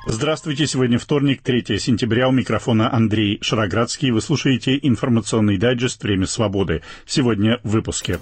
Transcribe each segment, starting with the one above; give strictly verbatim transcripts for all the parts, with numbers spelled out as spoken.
Здравствуйте, сегодня вторник, третьего сентября, у микрофона Андрей Шароградский. Вы слушаете информационный дайджест «Время свободы». Сегодня в выпуске.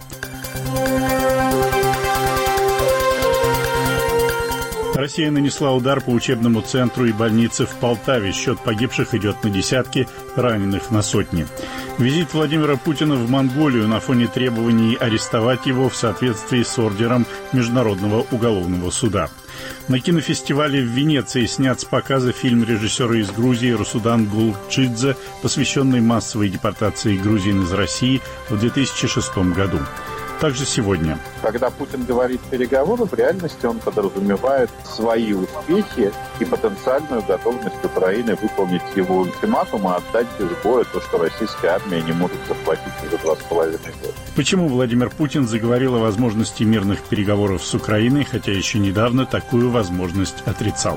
Россия нанесла удар по учебному центру и больнице в Полтаве. Счет погибших идет на десятки, раненых на сотни. Визит Владимира Путина в Монголию на фоне требований арестовать его в соответствии с ордером Международного уголовного суда. На кинофестивале в Венеции снят с показа фильм режиссера из Грузии Расудан Гулчидзе, посвященный массовой депортации грузин из России в две тысячи шестом году. Также сегодня. Когда Путин говорит переговоры, в реальности он подразумевает свои успехи и потенциальную готовность Украины выполнить его ультиматум и отдать без боя то, что российская армия не может захватить за два с половиной года. Почему Владимир Путин заговорил о возможности мирных переговоров с Украиной, хотя еще недавно такую возможность отрицал?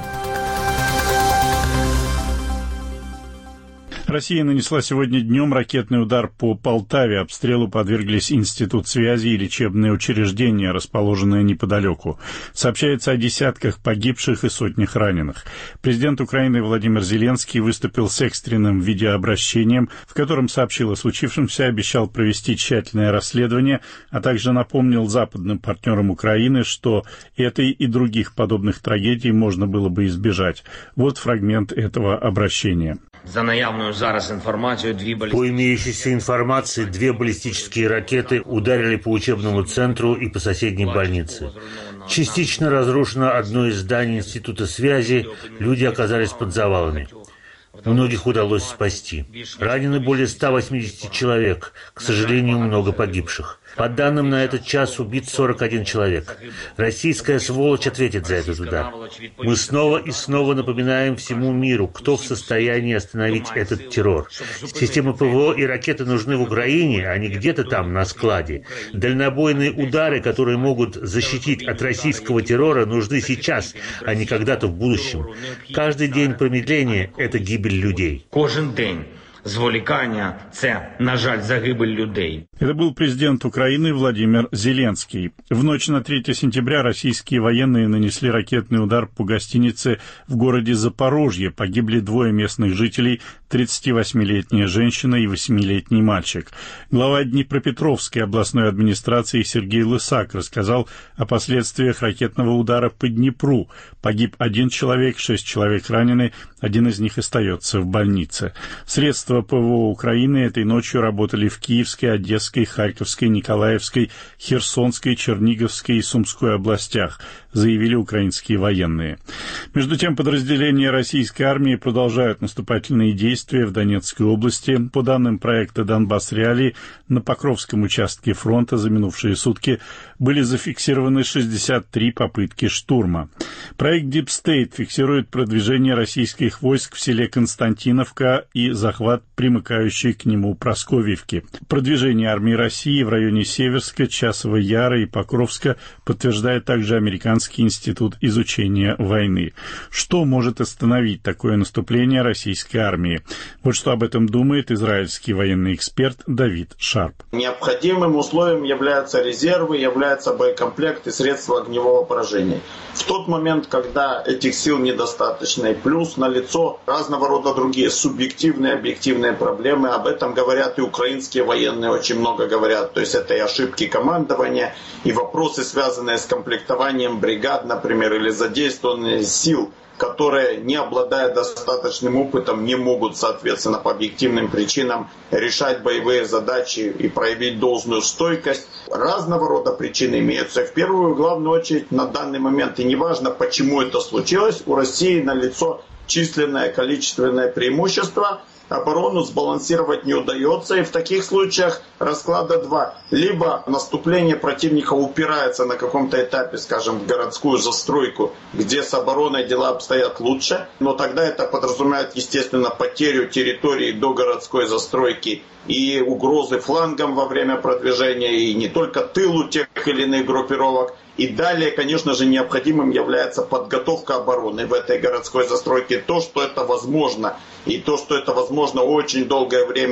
Россия нанесла сегодня днем ракетный удар по Полтаве. Обстрелу подверглись Институт связи и лечебные учреждения, расположенные неподалеку. Сообщается о десятках погибших и сотнях раненых. Президент Украины Владимир Зеленский выступил с экстренным видеообращением, в котором сообщил о случившемся, обещал провести тщательное расследование, а также напомнил западным партнерам Украины, что этой и других подобных трагедий можно было бы избежать. Вот фрагмент этого обращения. За наявную зараз информацию, две баллистические... По имеющейся информации, две баллистические ракеты ударили по учебному центру и по соседней больнице. Частично разрушено одно из зданий Института связи, люди оказались под завалами. Многих удалось спасти. Ранены более ста восьмидесяти человек, к сожалению, много погибших. По данным на этот час убит сорок один человек. Российская сволочь ответит за этот удар. Мы снова и снова напоминаем всему миру, кто в состоянии остановить этот террор. Системы ПВО и ракеты нужны в Украине, а не где-то там на складе. Дальнобойные удары, которые могут защитить от российского террора, нужны сейчас, а не когда-то в будущем. Каждый день промедления – это гибель людей. Кожен день. Зволікання – це, на жаль, загибель людей. Это был президент Украины Владимир Зеленский. В ночь на третьего сентября российские военные нанесли ракетный удар по гостинице в городе Запорожье. Погибли двое местных жителей, тридцативосьмилетняя женщина и восьмилетний мальчик. Глава Днепропетровской областной администрации Сергей Лысак рассказал о последствиях ракетного удара по Днепру. Погиб один человек, шесть человек ранены, один из них остается в больнице. Средства ПВО Украины этой ночью работали в Киевской, Одесской, Харьковской, Николаевской, Херсонской, Черниговской и Сумской областях, заявили украинские военные. Между тем, подразделения российской армии продолжают наступательные действия в Донецкой области. По данным проекта «Донбасс-Реалии», на Покровском участке фронта за минувшие сутки были зафиксированы шестьдесят три попытки штурма. Проект Deep State фиксирует продвижение российских войск в селе Константиновка и захват примыкающей к нему Просковьевки. Продвижение армии России в районе Северска, Часова Яра и Покровска подтверждает также Американский институт изучения войны. Что может остановить такое наступление российской армии? Вот что об этом думает израильский военный эксперт Давид Шарп. Необходимым условием являются резервы, являются боекомплект и средства огневого поражения. В тот момент, когда этих сил недостаточно, и плюс налицо разного рода другие субъективные, объективные проблемы, об этом говорят и украинские военные, очень много говорят. То есть это и ошибки командования, и вопросы, связанные с комплектованием бригад, например, или задействованием сил, которые, не обладая достаточным опытом, не могут, соответственно, по объективным причинам решать боевые задачи и проявить должную стойкость. Разного рода причины имеются. В первую, главную очередь, на данный момент, и неважно, почему это случилось, у России налицо численное, количественное преимущество. Оборону сбалансировать не удается, и в таких случаях расклада два. Либо наступление противника упирается на каком-то этапе, скажем, в городскую застройку, где с обороной дела обстоят лучше, но тогда это подразумевает, естественно, потерю территории до городской застройки и угрозы флангам во время продвижения, и не только тылу тех или иных группировок. И далее, конечно же, необходимым является подготовка обороны в этой городской застройке. То, что это возможно, и то, что это возможно очень долгое время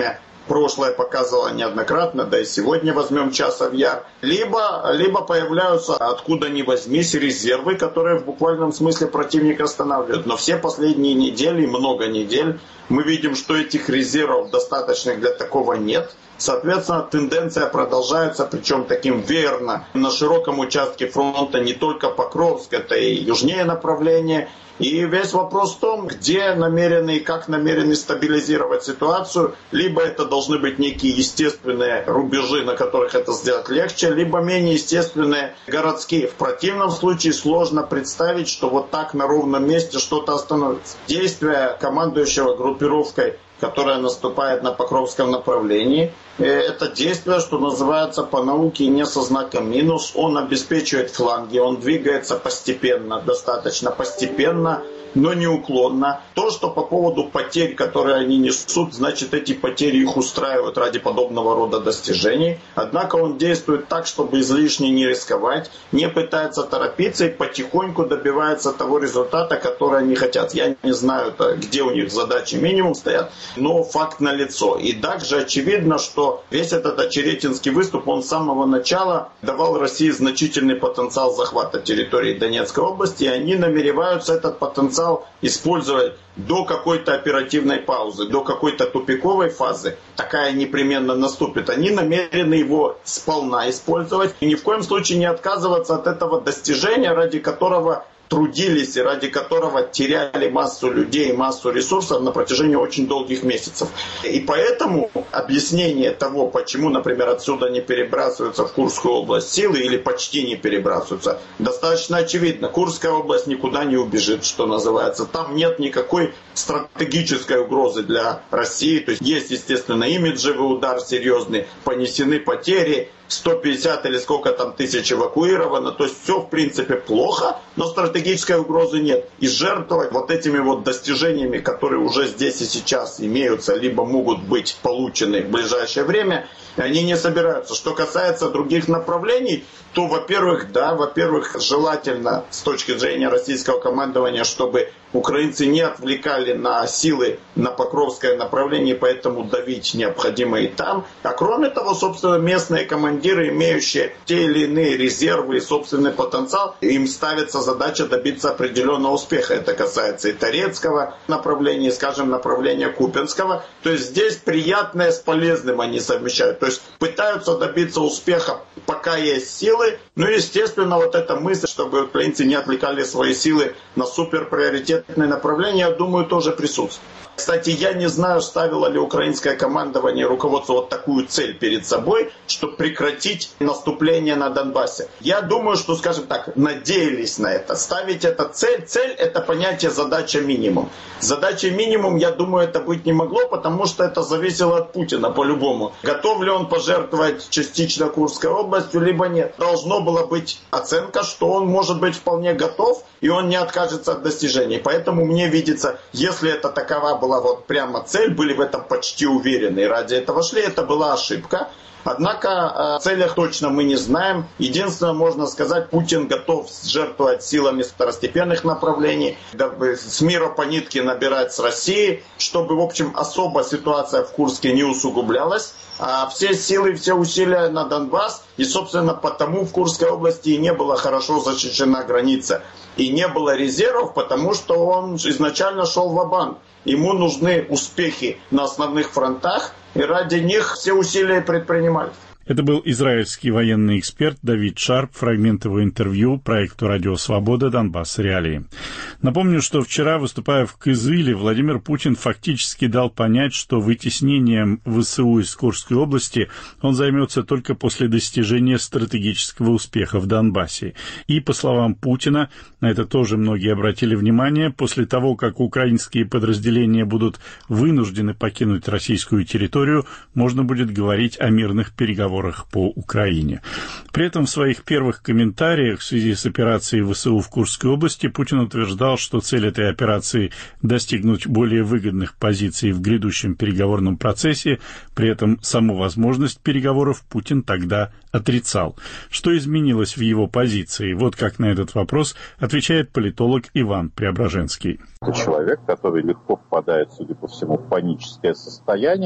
прошлое показывало неоднократно, да и сегодня возьмем Часов Яр, либо, либо появляются откуда ни возьмись резервы, которые в буквальном смысле противника останавливают. Но все последние недели, много недель, мы видим, что этих резервов достаточных для такого нет. Соответственно, тенденция продолжается, причем таким верно на широком участке фронта, не только Покровск, это и южнее направление. И весь вопрос в том, где намерены и как намерены стабилизировать ситуацию. Либо это должны быть некие естественные рубежи, на которых это сделать легче, либо менее естественные городские. В противном случае сложно представить, что вот так на ровном месте что-то остановится. Действия командующего группировкой, которая наступает на Покровском направлении, это действие, что называется по науке не со знаком минус. Он обеспечивает фланги, он двигается постепенно, достаточно постепенно, но неуклонно. То, что по поводу потерь, которые они несут, значит, эти потери их устраивают ради подобного рода достижений. Однако он действует так, чтобы излишне не рисковать, не пытается торопиться и потихоньку добивается того результата, который они хотят. Я не знаю, где у них задачи минимум стоят, но факт налицо. И также очевидно, что весь этот очеретинский выступ, он с самого начала давал России значительный потенциал захвата территории Донецкой области, и они намереваются этот потенциал использовать до какой-то оперативной паузы, до какой-то тупиковой фазы. Такая непременно наступит. Они намерены его сполна использовать и ни в коем случае не отказываться от этого достижения, ради которого трудились и ради которого теряли массу людей, массу ресурсов на протяжении очень долгих месяцев. И поэтому объяснение того, почему, например, отсюда не перебрасываются в Курскую область силы или почти не перебрасываются, достаточно очевидно. Курская область никуда не убежит, что называется. Там нет никакой стратегической угрозы для России. То есть есть, естественно, имиджевый удар серьезный, понесены потери, сто пятьдесят или сколько там тысяч эвакуировано. То есть все в принципе плохо, но стратегической угрозы нет. И жертвовать вот этими вот достижениями, которые уже здесь и сейчас имеются, либо могут быть получены в ближайшее время, они не собираются. Что касается других направлений, то, во-первых, да, во-первых, желательно с точки зрения российского командования, чтобы украинцы не отвлекали на силы на Покровское направление, поэтому давить необходимо и там. А кроме того, собственно, местные командиры, имеющие те или иные резервы и собственный потенциал, им ставится задача добиться определенного успеха. Это касается и Торецкого направления, и, скажем, направления Купянского. То есть здесь приятное с полезным они совмещают. То есть пытаются добиться успеха, пока есть силы. Ну, естественно, вот эта мысль, чтобы украинцы не отвлекали свои силы на суперприоритетные направления, я думаю, тоже присутствует. Кстати, я не знаю, ставило ли украинское командование, руководство вот такую цель перед собой, чтобы прекратить наступление на Донбассе. Я думаю, что, скажем так, надеялись на это. Ставить это цель. Цель – это понятие задача минимум. Задача минимум, я думаю, это быть не могло, потому что это зависело от Путина по-любому. Готов ли он пожертвовать частично Курской областью, либо нет. Должно было быть оценка, что он может быть вполне готов, и он не откажется от достижений. Поэтому мне видится, если это такова была вот прямо цель, были в этом почти уверены, и ради этого шли, это была ошибка. Однако о целях точно мы не знаем. Единственное, можно сказать, Путин готов жертвовать силами второстепенных направлений, дабы с мира по нитке набирать с Россией, чтобы, в общем, особо ситуация в Курске не усугублялась. А все силы, все усилия на Донбасс, и, собственно, потому в Курской области и не была хорошо защищена граница. И не было резервов, потому что он изначально шел ва-банк. Ему нужны успехи на основных фронтах, и ради них все усилия предпринимались. Это был израильский военный эксперт Давид Шарп, фрагмент его интервью проекту «Радио Свобода. Донбасс. Реалии». Напомню, что вчера, выступая в Кызыле, Владимир Путин фактически дал понять, что вытеснением ВСУ из Курской области он займется только после достижения стратегического успеха в Донбассе. И, по словам Путина, на это тоже многие обратили внимание, после того, как украинские подразделения будут вынуждены покинуть российскую территорию, можно будет говорить о мирных переговорах по Украине. При этом в своих первых комментариях в связи с операцией ВСУ в Курской области Путин утверждал, что цель этой операции – достигнуть более выгодных позиций в грядущем переговорном процессе, при этом саму возможность переговоров Путин тогда отрицал. Что изменилось в его позиции? Вот как на этот вопрос отвечает политолог Иван Преображенский. Это человек, который легко впадает, судя по всему, в паническое состояние,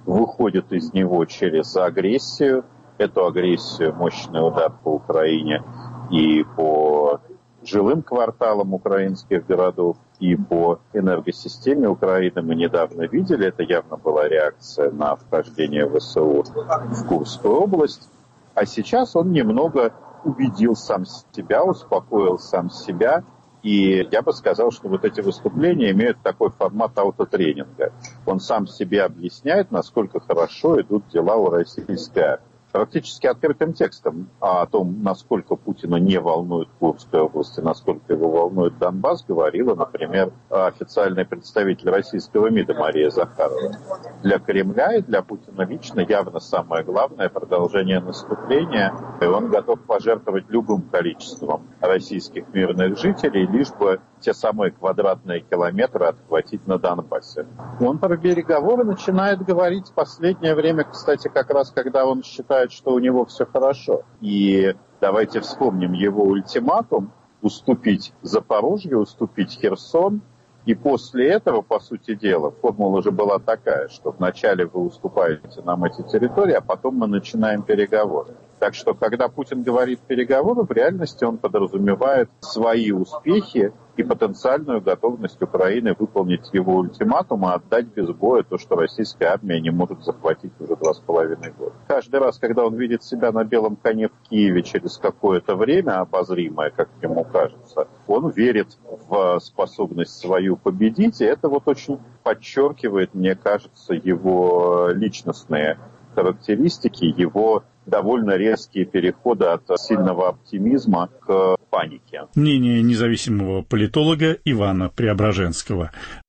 выходит из него через агрессию. Эту агрессию, мощный удар по Украине и по жилым кварталам украинских городов, и по энергосистеме Украины мы недавно видели. Это явно была реакция на вхождение ВСУ в Курскую область. А сейчас он немного убедил сам себя, успокоил сам себя. И я бы сказал, что вот эти выступления имеют такой формат аутотренинга. Он сам себе объясняет, насколько хорошо идут дела у российской армии. Практически открытым текстом о том, насколько Путина не волнует Курская область и насколько его волнует Донбасс, говорила, например, официальный представитель российского МИДа Мария Захарова. Для Кремля и для Путина лично явно самое главное продолжение наступления, и он готов пожертвовать любым количеством российских мирных жителей, лишь бы те самые квадратные километры отхватить на Донбассе. Он про переговоры начинает говорить в последнее время, кстати, как раз когда он считает, что у него все хорошо. И давайте вспомним его ультиматум: уступить Запорожье, уступить Херсон. И после этого, по сути дела, формула уже была такая, что вначале вы уступаете нам эти территории, а потом мы начинаем переговоры. Так что, когда Путин говорит переговоры, в реальности он подразумевает свои успехи и потенциальную готовность Украины выполнить его ультиматум и отдать без боя то, что российская армия не может захватить уже два с половиной года. Каждый раз, когда он видит себя на белом коне в Киеве через какое-то время обозримое, как ему кажется, он верит в способность свою победить, и это вот очень подчеркивает, мне кажется, его личностные характеристики, его довольно резкие переходы от сильного оптимизма к панике. Мнение независимого политолога Ивана Преображенского.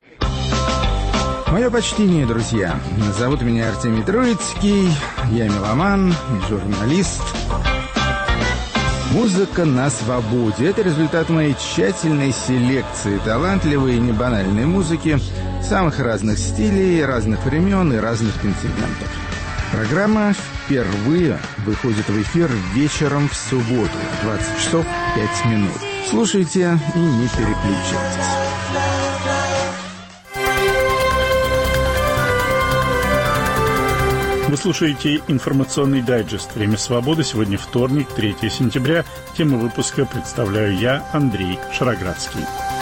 Мое почтение, друзья. Зовут меня Артемий Троицкий, я меломан, журналист. Музыка на свободе – это результат моей тщательной селекции талантливой и небанальной музыки самых разных стилей, разных времен и разных континентов. Программа впервые выходит в эфир вечером в субботу в двадцать часов пять минут. Слушайте и не переключайтесь. Вы слушаете информационный дайджест «Время свободы». Сегодня вторник, третьего сентября. Тему выпуска представляю я, Андрей Шароградский.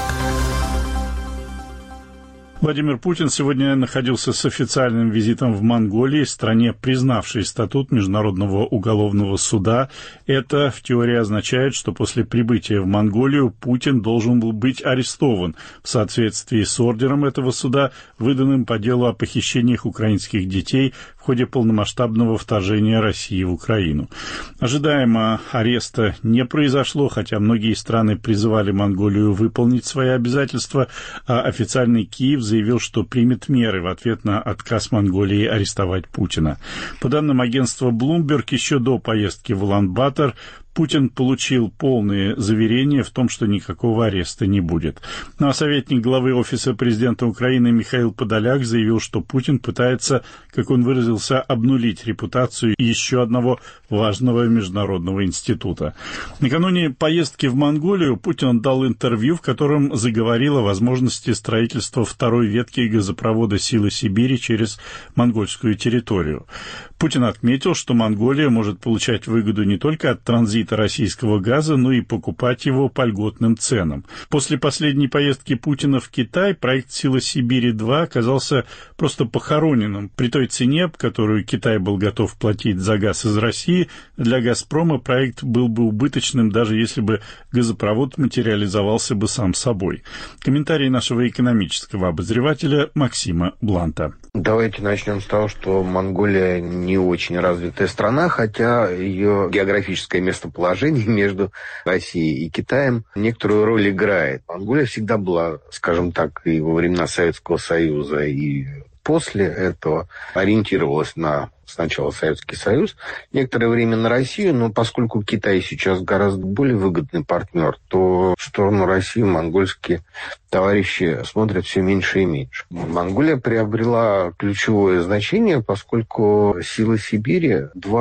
Владимир Путин сегодня находился с официальным визитом в Монголии, стране, признавшей статут Международного уголовного суда. Это в теории означает, что после прибытия в Монголию Путин должен был быть арестован в соответствии с ордером этого суда, выданным по делу о похищениях украинских детей в ходе полномасштабного вторжения России в Украину. Ожидаемо ареста не произошло, хотя многие страны призывали Монголию выполнить свои обязательства, а официальный Киев заявил, что примет меры в ответ на отказ Монголии арестовать Путина. По данным агентства Bloomberg, еще до поездки в Улан-Батор Путин получил полные заверения в том, что никакого ареста не будет. Ну а советник главы Офиса президента Украины Михаил Подоляк заявил, что Путин пытается, как он выразился, обнулить репутацию еще одного важного международного института. Накануне поездки в Монголию Путин дал интервью, в котором заговорил о возможности строительства второй ветки газопровода «Силы Сибири» через монгольскую территорию. Путин отметил, что Монголия может получать выгоду не только от транзита российского газа, но и покупать его по льготным ценам. После последней поездки Путина в Китай проект «Сила Сибири-два» оказался просто похороненным. При той цене, которую Китай был готов платить за газ из России, для «Газпрома» проект был бы убыточным, даже если бы газопровод материализовался бы сам собой. Комментарий нашего экономического обозревателя Максима Бланта. Давайте начнем с того, что Монголия не очень развитая страна, хотя ее географическое местоположение между Россией и Китаем некоторую роль играет. Монголия всегда была, скажем так, и во времена Советского Союза, и после этого ориентировалась на сначала Советский Союз, некоторое время на Россию, но поскольку Китай сейчас гораздо более выгодный партнер, то в сторону России монгольские товарищи смотрят все меньше и меньше. Монголия приобрела ключевое значение, поскольку «Сила Сибири-два»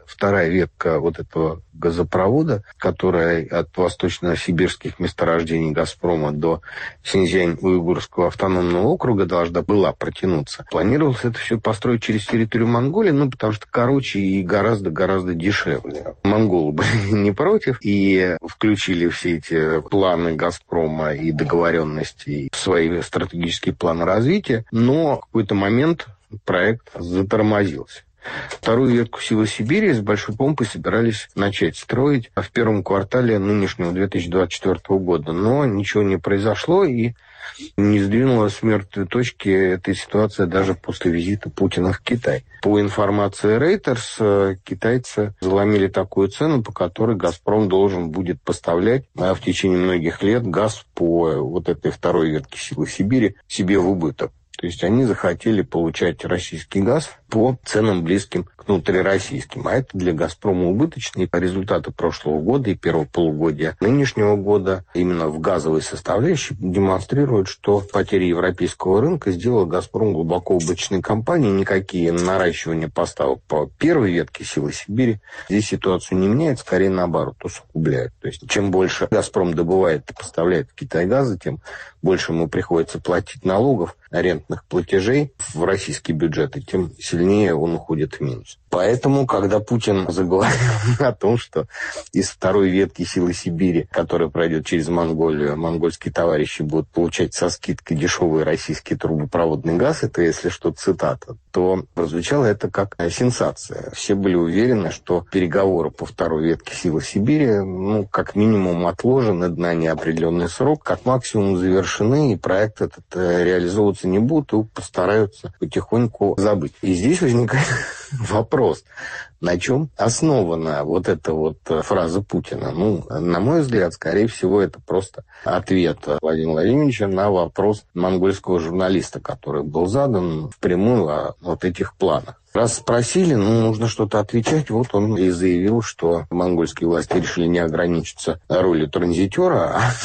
вторая ветка вот этого газопровода, которая от восточно-сибирских месторождений «Газпрома» до Синьцзянь-Уйгурского автономного округа должна была протянуться. Планировалось это все построить через территорию Монголии, ну, потому что короче и гораздо-гораздо дешевле. Монголы были не против и включили все эти планы «Газпрома» и договоренности в свои стратегические планы развития, но в какой-то момент проект затормозился. Вторую ветку «Силы Сибири» с большой помпой собирались начать строить в первом квартале нынешнего две тысячи двадцать четвёртого года. Но ничего не произошло и не сдвинулась с мертвой точки эта ситуация даже после визита Путина в Китай. По информации Reuters, китайцы заломили такую цену, по которой «Газпром» должен будет поставлять в течение многих лет газ по вот этой второй ветке «Силы Сибири» себе в убыток. То есть они захотели получать российский газ по ценам, близким к внутрироссийским. А это для «Газпрома» убыточные. Результаты прошлого года и первого полугодия нынешнего года именно в газовой составляющей демонстрируют, что потеря европейского рынка сделала «Газпром» глубоко убыточной компанией. Никакие наращивания поставок по первой ветке «Силы Сибири» здесь ситуацию не меняет, скорее наоборот, усугубляет. То есть чем больше «Газпром» добывает и поставляет в Китай газа, тем больше ему приходится платить налогов, арендных платежей в российский бюджет, и тем сильнее он уходит в минус. Поэтому, когда Путин заговорил о том, что из второй ветки «Силы Сибири», которая пройдет через Монголию, монгольские товарищи будут получать со скидкой дешевый российский трубопроводный газ, это, если что, цитата, то прозвучало это как сенсация. Все были уверены, что переговоры по второй ветке «Силы Сибири», ну, как минимум отложены на неопределенный срок, как максимум завершены, и проект этот реализовываться не будут, и постараются потихоньку забыть. И здесь возникает вопрос, на чем основана вот эта вот фраза Путина? Ну, на мой взгляд, скорее всего, это просто ответ Владимира Владимировича на вопрос монгольского журналиста, который был задан впрямую о вот этих планах. Раз спросили, ну, нужно что-то отвечать, вот он и заявил, что монгольские власти решили не ограничиться ролью транзитера, а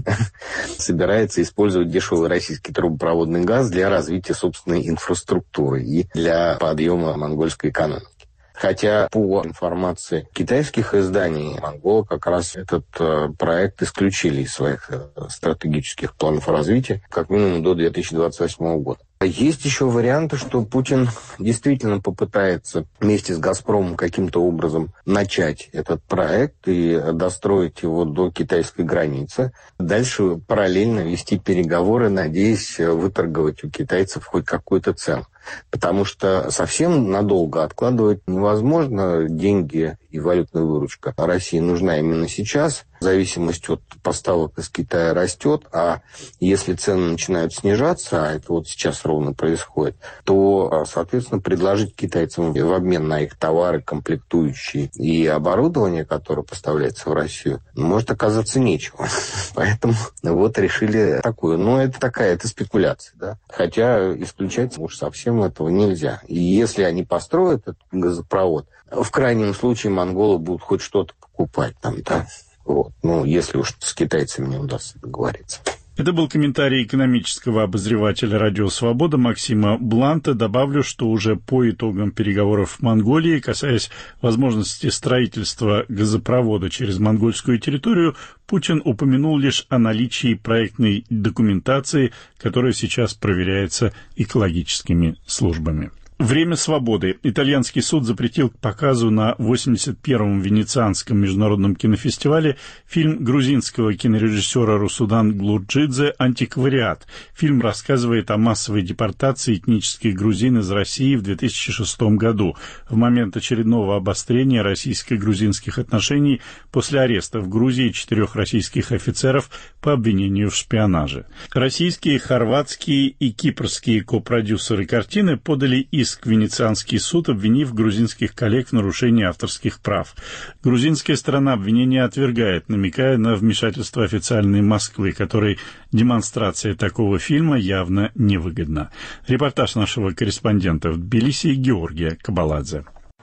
собирается использовать дешевый российский трубопроводный газ для развития собственной инфраструктуры и для подъема монгольской экономики. Хотя по информации китайских изданий, монголы как раз этот э, проект исключили из своих э, стратегических планов развития, как минимум до две тысячи двадцать восьмого года. Есть еще варианты, что Путин действительно попытается вместе с «Газпромом» каким-то образом начать этот проект и достроить его до китайской границы. Дальше параллельно вести переговоры, надеясь выторговать у китайцев хоть какую-то цену. Потому что совсем надолго откладывать невозможно. Деньги и валютная выручка России нужна именно сейчас. Зависимость от поставок из Китая растет, а если цены начинают снижаться, а это вот сейчас ровно происходит, то, соответственно, предложить китайцам в обмен на их товары, комплектующие и оборудование, которое поставляется в Россию, может оказаться нечего. Поэтому вот решили такую. Но это такая, это спекуляция, да. Хотя исключать уж совсем этого нельзя. И если они построят этот газопровод, в крайнем случае монголы будут хоть что-то покупать там, да. Вот. Ну, если уж с китайцами не удастся договориться. Это был комментарий экономического обозревателя «Радио Свобода» Максима Бланта. Добавлю, что уже по итогам переговоров в Монголии, касаясь возможности строительства газопровода через монгольскую территорию, Путин упомянул лишь о наличии проектной документации, которая сейчас проверяется экологическими службами. Время свободы. Итальянский суд запретил к показу на восемьдесят первом Венецианском международном кинофестивале фильм грузинского кинорежиссера Русудан Глурджидзе «Антиквариат». Фильм рассказывает о массовой депортации этнических грузин из России в две тысячи шестом году, в момент очередного обострения российско-грузинских отношений после ареста в Грузии четырех российских офицеров по обвинению в шпионаже. Российские, хорватские и кипрские копродюсеры картины подали иск в Венецианский суд, обвинив грузинских коллег в нарушении авторских прав. Грузинская сторона обвинения отвергает, намекая на вмешательство официальной Москвы, которой демонстрация такого фильма явно невыгодна. Репортаж нашего корреспондента в Тбилиси Георгия Кабаладзе.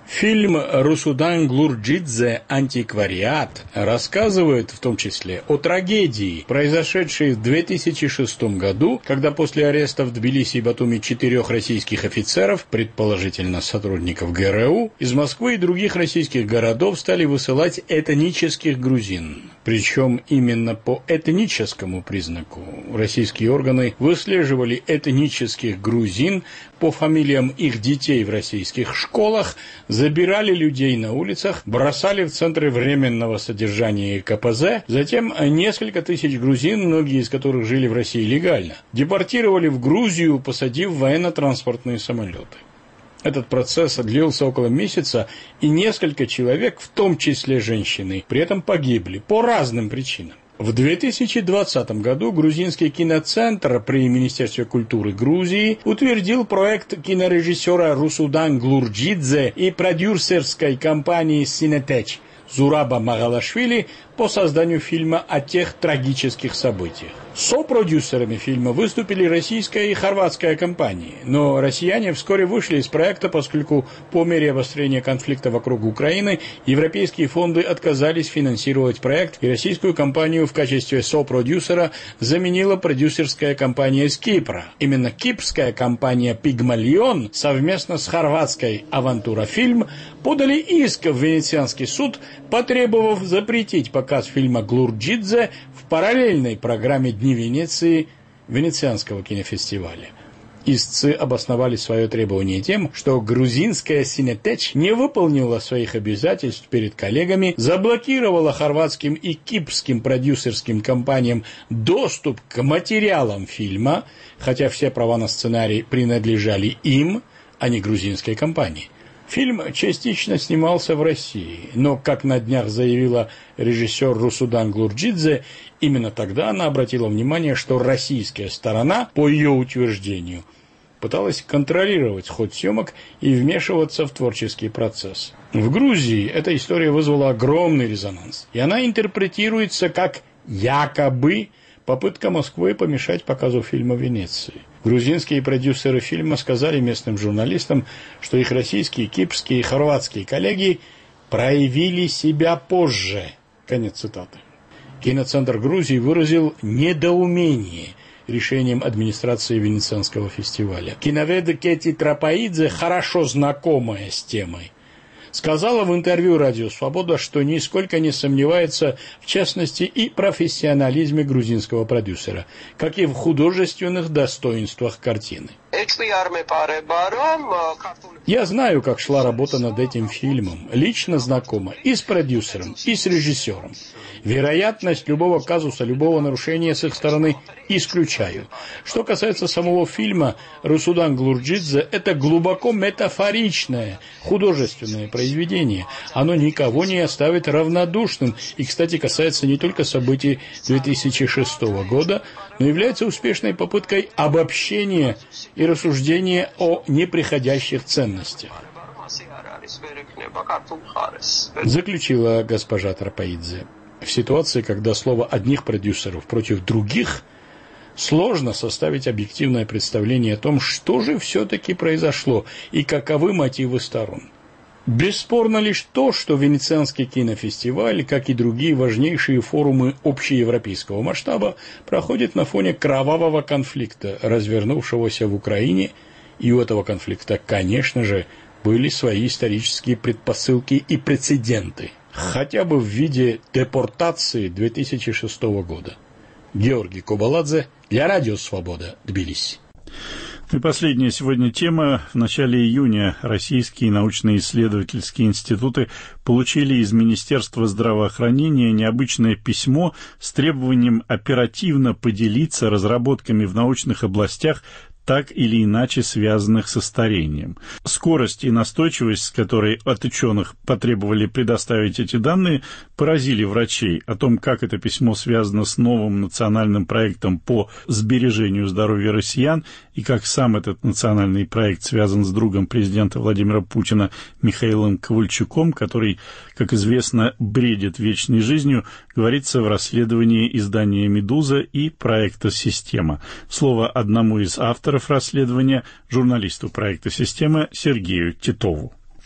Фильм «Русудан Глурджидзе. Антиквариат» рассказывает в том числе о трагедии, произошедшей в две тысячи шестом году, когда после ареста в Тбилиси и Батуми четырех российских офицеров, предположительно сотрудников ГРУ, из Москвы и других российских городов стали высылать этнических грузин. Причем именно по этническому признаку российские органы выслеживали этнических грузин по фамилиям их детей в российских школах, забирали людей на улицах, бросали в центры временного содержания и ка пэ зэ, затем несколько тысяч грузин, многие из которых жили в России легально, депортировали в Грузию, посадив в военно-транспортные самолеты. Этот процесс длился около месяца, и несколько человек, в том числе женщины, при этом погибли по разным причинам. В две тысячи двадцатом году грузинский киноцентр при Министерстве культуры Грузии утвердил проект кинорежиссера Русудан Глурджидзе и продюсерской компании «Синетеч» Зураба Магалашвили по созданию фильма о тех трагических событиях. Сопродюсерами фильма выступили российская и хорватская компании, но россияне вскоре вышли из проекта, поскольку по мере обострения конфликта вокруг Украины европейские фонды отказались финансировать проект, и российскую компанию в качестве сопродюсера заменила продюсерская компания из Кипра. Именно кипрская компания «Пигмалион» совместно с хорватской «Авантура Фильм» подали иск в Венецианский суд, потребовав запретить показ фильма «Глурджидзе» в параллельной программе «Дни Венеции» Венецианского кинофестиваля. Истцы обосновали свое требование тем, что грузинская «Синетеч» не выполнила своих обязательств перед коллегами, заблокировала хорватским и кипрским продюсерским компаниям доступ к материалам фильма, хотя все права на сценарий принадлежали им, а не грузинской компании. Фильм частично снимался в России, но, как на днях заявила режиссер Русудан Глурджидзе, именно тогда она обратила внимание, что российская сторона, по ее утверждению, пыталась контролировать ход съемок и вмешиваться в творческий процесс. В Грузии эта история вызвала огромный резонанс, и она интерпретируется как якобы попытка Москвы помешать показу фильма в Венеции. Грузинские продюсеры фильма сказали местным журналистам, что их российские, кипрские и хорватские коллеги проявили себя позже. Конец цитаты. Киноцентр Грузии выразил недоумение решением администрации Венецианского фестиваля. Киновед Кети Трапаидзе, хорошо знакомая с темой, сказала в интервью «Радио Свобода», что нисколько не сомневается в честности и профессионализме грузинского продюсера, как и в художественных достоинствах картины. Я знаю, как шла работа над этим фильмом, лично знакома и с продюсером, и с режиссером. Вероятность любого казуса, любого нарушения с их стороны исключаю. Что касается самого фильма, Русудан Глурджидзе – это глубоко метафоричное художественное произведение. Оно никого не оставит равнодушным и, кстати, касается не только событий две тысячи шестого года, но является успешной попыткой обобщения и рассуждения о неприходящих ценностях. Заключила госпожа Трапаидзе. В ситуации, когда слово одних продюсеров против других, сложно составить объективное представление о том, что же все-таки произошло и каковы мотивы сторон. Бесспорно лишь то, что Венецианский кинофестиваль, как и другие важнейшие форумы общеевропейского масштаба, проходит на фоне кровавого конфликта, развернувшегося в Украине, и у этого конфликта, конечно же, были свои исторические предпосылки и прецеденты, хотя бы в виде депортации две тысячи шестого года. Георгий Кобаладзе для Радио Свобода, Тбилиси. И последняя сегодня тема. В начале июня российские научно-исследовательские институты получили из Министерства здравоохранения необычное письмо с требованием оперативно поделиться разработками в научных областях, так или иначе связанных со старением. Скорость и настойчивость, с которой от ученых потребовали предоставить эти данные, поразили врачей. О том, как это письмо связано с новым национальным проектом по сбережению здоровья россиян и как сам этот национальный проект связан с другом президента Владимира Путина Михаилом Ковальчуком, который, как известно, бредит вечной жизнью, говорится в расследовании издания «Медуза» и проекта «Система». Слово одному из авторов расследования, журналисту проекта «Система» Сергею Титову.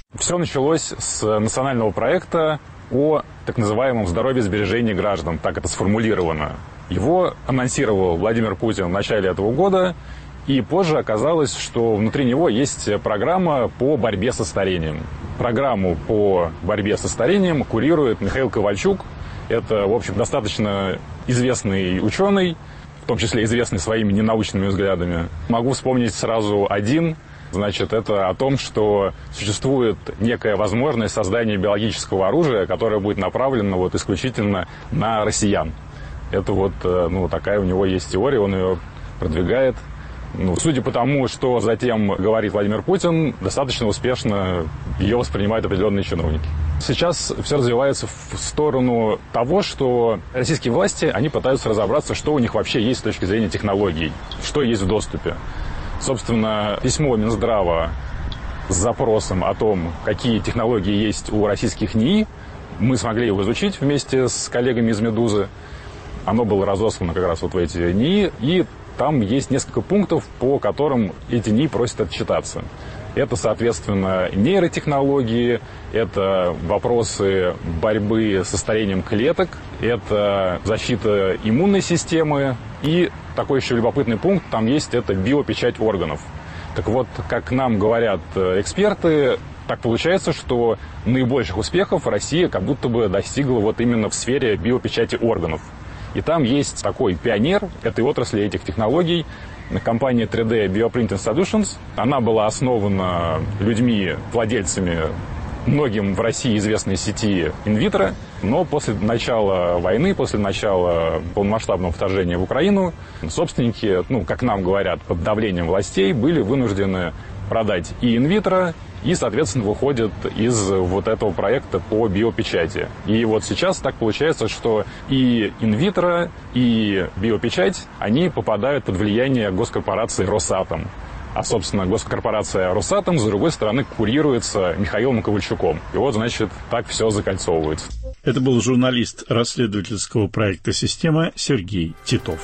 Все началось с национального проекта о так называемом здоровье и сбережении граждан, так это сформулировано. Его анонсировал Владимир Путин в начале этого года, и позже оказалось, что внутри него есть программа по борьбе со старением. Программу по борьбе со старением курирует Михаил Ковальчук. Это, в общем, достаточно известный ученый, в том числе известный своими ненаучными взглядами. Могу вспомнить сразу один. Значит, это о том, что существует некая возможность создания биологического оружия, которое будет направлено вот исключительно на россиян. Это вот, ну, такая у него есть теория, он ее продвигает. Ну, судя по тому, что затем говорит Владимир Путин, достаточно успешно ее воспринимают определенные чиновники. Сейчас все развивается в сторону того, что российские власти, они пытаются разобраться, что у них вообще есть с точки зрения технологий, что есть в доступе. Собственно, письмо Минздрава с запросом о том, какие технологии есть у российских НИИ, мы смогли его изучить вместе с коллегами из «Медузы». Оно было разослано как раз вот в эти НИИ, и там есть несколько пунктов, по которым эти НИИ просят отчитаться. Это, соответственно, нейротехнологии, это вопросы борьбы со старением клеток, это защита иммунной системы. И такой еще любопытный пункт там есть, это биопечать органов. Так вот, как нам говорят эксперты, так получается, что наибольших успехов Россия как будто бы достигла вот именно в сфере биопечати органов. И там есть такой пионер этой отрасли, этих технологий, компания три дэ Bioprinting Solutions. Она была основана людьми, владельцами многим в России известной сети инвитро, но после начала войны, после начала полномасштабного вторжения в Украину, собственники, ну, как нам говорят, под давлением властей были вынуждены продать и инвитро, и, соответственно, выходят из вот этого проекта по биопечати. И вот сейчас так получается, что и инвитро, и биопечать, они попадают под влияние госкорпорации «Росатом». А, собственно, госкорпорация «Росатом», с другой стороны, курируется Михаилом Ковальчуком. И вот, значит, так все закольцовывается. Это был журналист расследовательского проекта «Система» Сергей Титов.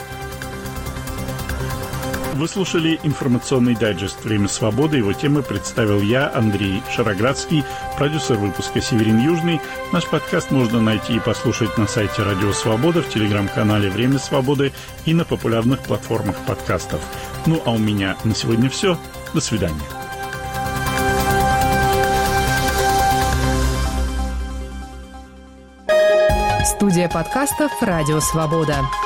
Вы слушали информационный дайджест «Время свободы». Его темы представил я, Андрей Шароградский, продюсер выпуска «Северин Южный». Наш подкаст можно найти и послушать на сайте «Радио Свобода», в телеграм-канале «Время свободы» и на популярных платформах подкастов. Ну, а у меня на сегодня все. До свидания. Студия подкастов «Радио Свобода».